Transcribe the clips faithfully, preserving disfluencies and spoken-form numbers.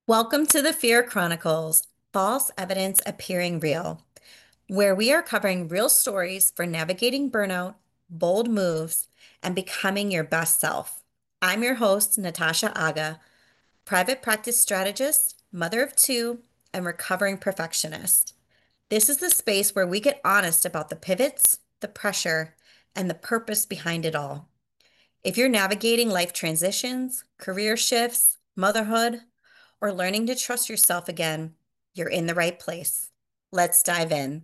Welcome to the Fear Chronicles, False Evidence Appearing Real, where we are covering real stories for navigating burnout, bold moves, and becoming your best self. I'm your host, Natasha Aga, private practice strategist, mother of two, and recovering perfectionist. This is the space where we get honest about the pivots, the pressure, and the purpose behind it all. If you're navigating life transitions, career shifts, motherhood, or learning to trust yourself again, you're in the right place. Let's dive in.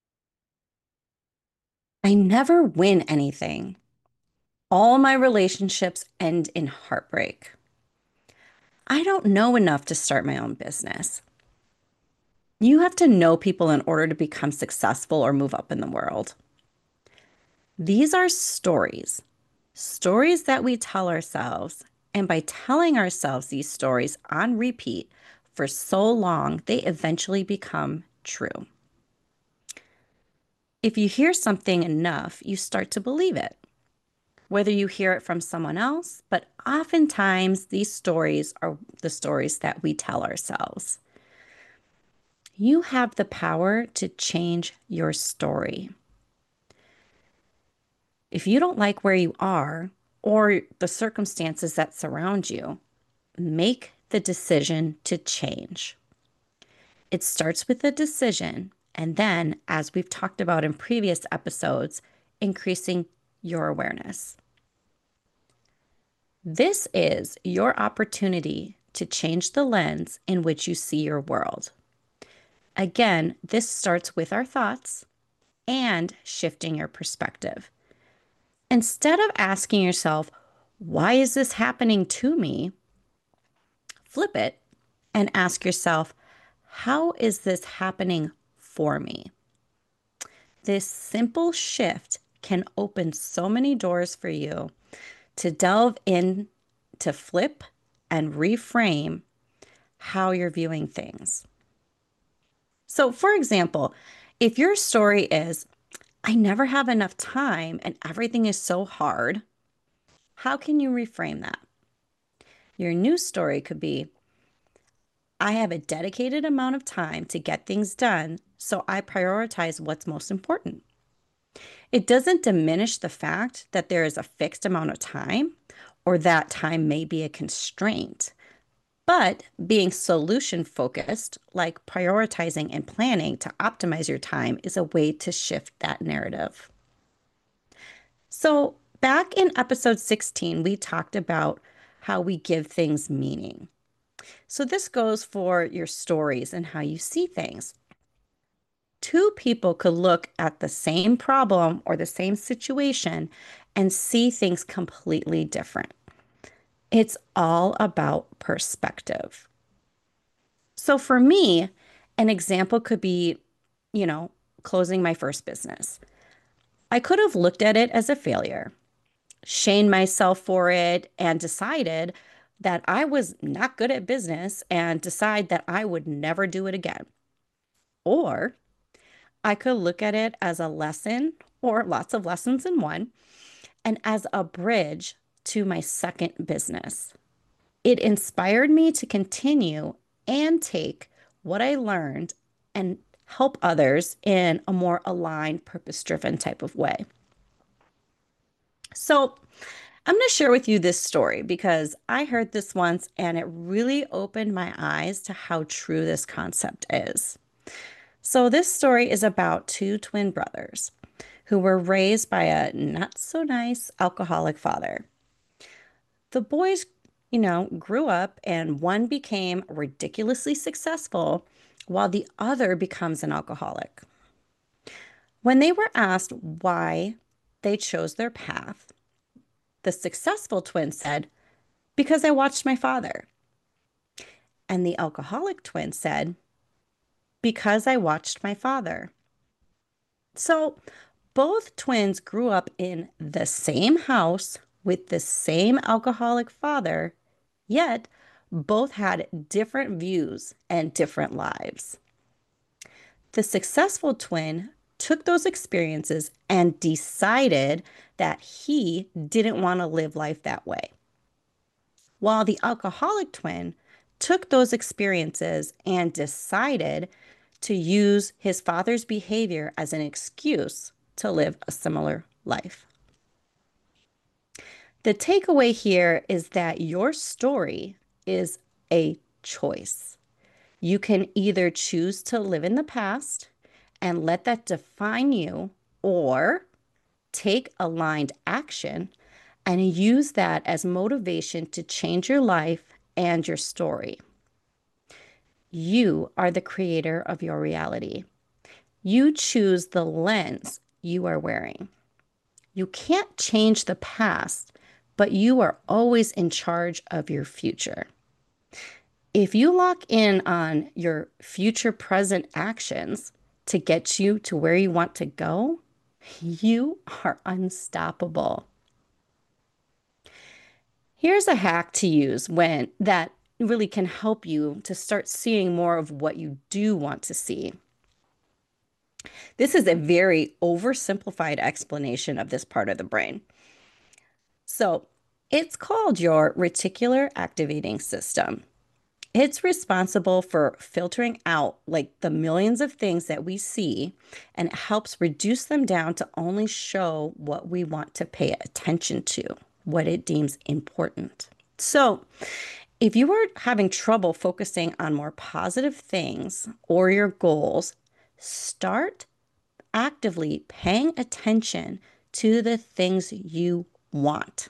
I never win anything. All my relationships end in heartbreak. I don't know enough to start my own business. You have to know people in order to become successful or move up in the world. These are stories, stories that we tell ourselves. And by telling ourselves these stories on repeat for so long, they eventually become true. If you hear something enough, you start to believe it. Whether you hear it from someone else, but oftentimes these stories are the stories that we tell ourselves. You have the power to change your story. If you don't like where you are or the circumstances that surround you, make the decision to change. It starts with a decision, and then, as we've talked about in previous episodes, increasing your awareness. This is your opportunity to change the lens in which you see your world. Again, this starts with our thoughts and shifting your perspective. Instead of asking yourself, why is this happening to me? Flip it and ask yourself, how is this happening for me? This simple shift can open so many doors for you to delve in, to flip and reframe how you're viewing things. So, for example, if your story is, I never have enough time and everything is so hard, how can you reframe that? Your new story could be, I have a dedicated amount of time to get things done, so I prioritize what's most important. It doesn't diminish the fact that there is a fixed amount of time or that time may be a constraint. But being solution focused, like prioritizing and planning to optimize your time, is a way to shift that narrative. So, back in episode sixteen, we talked about how we give things meaning. So, this goes for your stories and how you see things. Two people could look at the same problem or the same situation and see things completely different. It's all about perspective. So for me, an example could be, you know, closing my first business. I could have looked at it as a failure, shamed myself for it, and decided that I was not good at business and decide that I would never do it again. Or I could look at it as a lesson or lots of lessons in one and as a bridge to my second business. It inspired me to continue and take what I learned and help others in a more aligned, purpose driven type of way. So, I'm going to share with you this story because I heard this once and it really opened my eyes to how true this concept is. So, this story is about two twin brothers who were raised by a not so nice alcoholic father. The boys, you know, grew up and one became ridiculously successful while the other becomes an alcoholic. When they were asked why they chose their path, the successful twin said, because I watched my father. And the alcoholic twin said, because I watched my father. So both twins grew up in the same house with the same alcoholic father, yet both had different views and different lives. The successful twin took those experiences and decided that he didn't want to live life that way, while the alcoholic twin took those experiences and decided to use his father's behavior as an excuse to live a similar life. The takeaway here is that your story is a choice. You can either choose to live in the past and let that define you, or take aligned action and use that as motivation to change your life and your story. You are the creator of your reality. You choose the lens you are wearing. You can't change the past, but you are always in charge of your future. If you lock in on your future present actions to get you to where you want to go, you are unstoppable. Here's a hack to use when that really can help you to start seeing more of what you do want to see. This is a very oversimplified explanation of this part of the brain. So it's called your reticular activating system. It's responsible for filtering out like the millions of things that we see, and it helps reduce them down to only show what we want to pay attention to, what it deems important. So if you are having trouble focusing on more positive things or your goals, start actively paying attention to the things you want.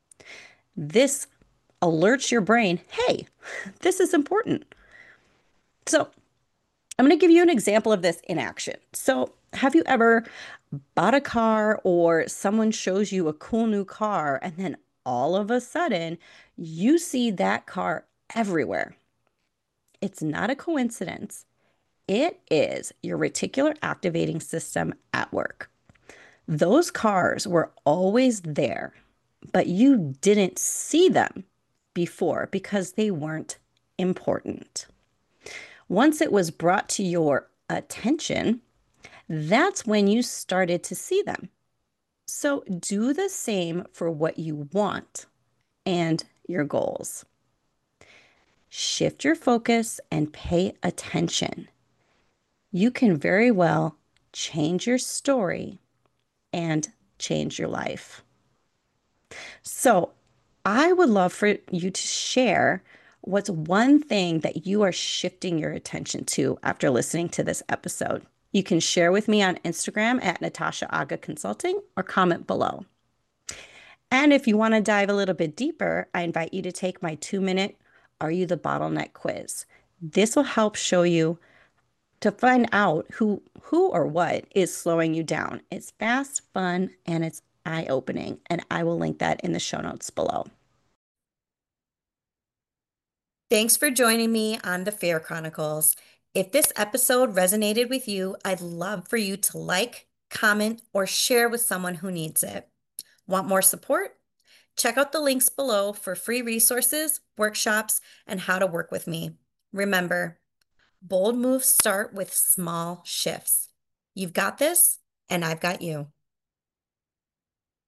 This alerts your brain, hey, this is important. So I'm going to give you an example of this in action. So have you ever bought a car or someone shows you a cool new car and then all of a sudden you see that car everywhere? It's not a coincidence. It is your reticular activating system at work. Those cars were always there, but you didn't see them before because they weren't important. Once it was brought to your attention, that's when you started to see them. So do the same for what you want and your goals. Shift your focus and pay attention. You can very well change your story and change your life. So I would love for you to share what's one thing that you are shifting your attention to after listening to this episode. You can share with me on Instagram at Natasha Aga Consulting or comment below. And if you want to dive a little bit deeper, I invite you to take my two minute Are You the Bottleneck quiz. This will help show you to find out who, who or what is slowing you down. It's fast, fun, and it's eye-opening, and I will link that in the show notes below. Thanks for joining me on the Fair Chronicles. If this episode resonated with you, I'd love for you to like, comment, or share with someone who needs it. Want more support? Check out the links below for free resources, workshops, and how to work with me. Remember, bold moves start with small shifts. You've got this, and I've got you.